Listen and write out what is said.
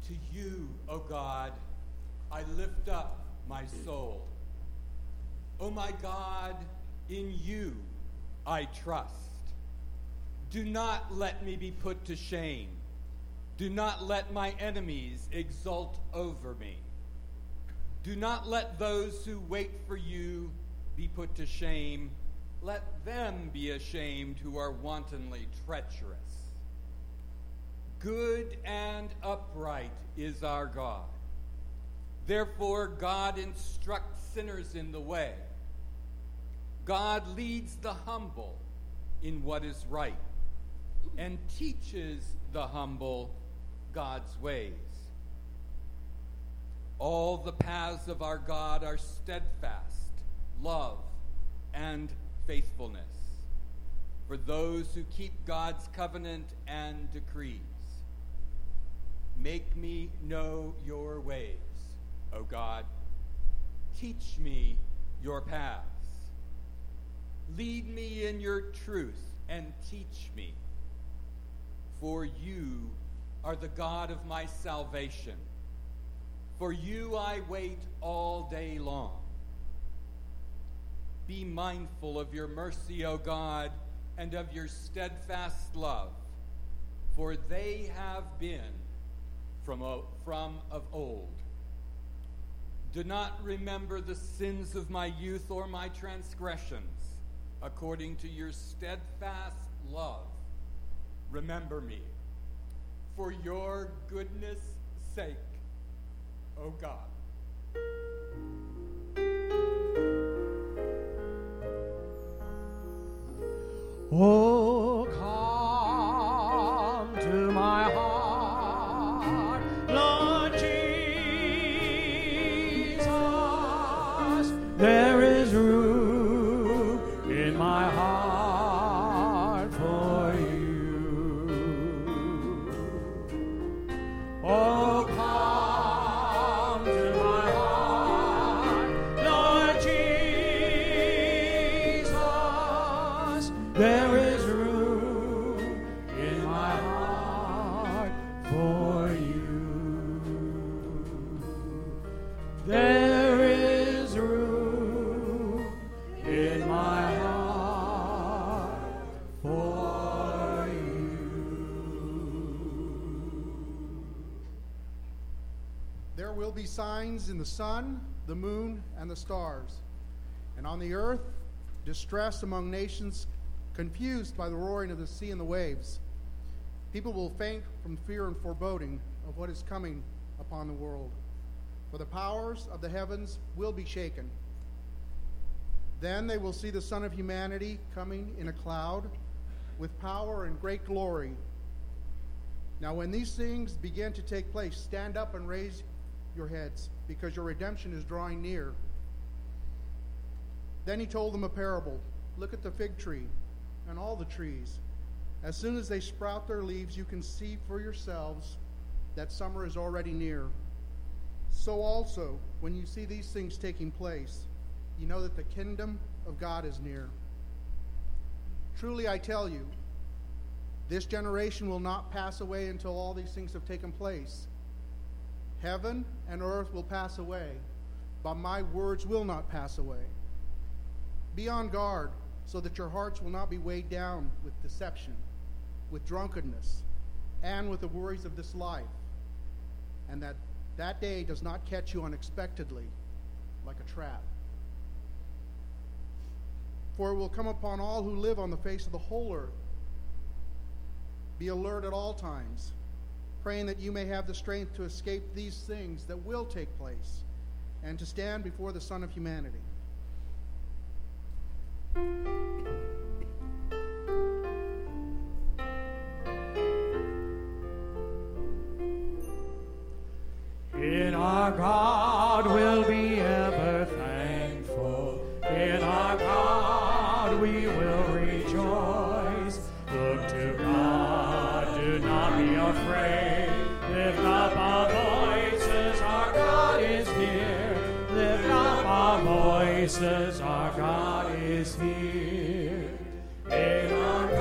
To you, O God, I lift up my soul. O my God, in you I trust. Do not let me be put to shame. Do not let my enemies exult over me. Do not let those who wait for you be put to shame. Let them be ashamed who are wantonly treacherous. Good and upright is our God. Therefore, God instructs sinners in the way. God leads the humble in what is right and teaches the humble God's ways. All the paths of our God are steadfast, love, and faithfulness for those who keep God's covenant and decrees. Make me know your ways, O God. Teach me your paths. Lead me in your truth and teach me. For you are the God of my salvation. For you I wait all day long. Be mindful of your mercy, O God, and of your steadfast love, for they have been from of old. Do not remember the sins of my youth or my transgressions. According to your steadfast love, remember me. For your goodness' sake, O God. Oh, come to my heart, Lord Jesus. There is room in my heart for you. Oh, come to my heart, Lord Jesus. There is room in my heart for you. There is room in my heart for you. There will be signs in the sun, the moon, and the stars, and on the earth, distress among nations, confused by the roaring of the sea and the waves. People will faint from fear and foreboding of what is coming upon the world, for the powers of the heavens will be shaken. Then they will see the Son of Humanity coming in a cloud with power and great glory. Now when these things begin to take place, stand up and raise your heads, because your redemption is drawing near. Then he told them a parable. Look at the fig tree and all the trees. As soon as they sprout their leaves, you can see for yourselves that summer is already near. So also, when you see these things taking place, you know that the kingdom of God is near. Truly I tell you, this generation will not pass away until all these things have taken place. Heaven and earth will pass away, but my words will not pass away. Be on guard, so that your hearts will not be weighed down with deception, with drunkenness, and with the worries of this life, and that day does not catch you unexpectedly like a trap. For it will come upon all who live on the face of the whole earth. Be alert at all times, praying that you may have the strength to escape these things that will take place, and to stand before the Son of Humanity. In our God we'll be ever thankful. In our God we will rejoice. Look to God, do not be afraid. Lift up our voices, our God is here. Lift up our voices, our God is here. In our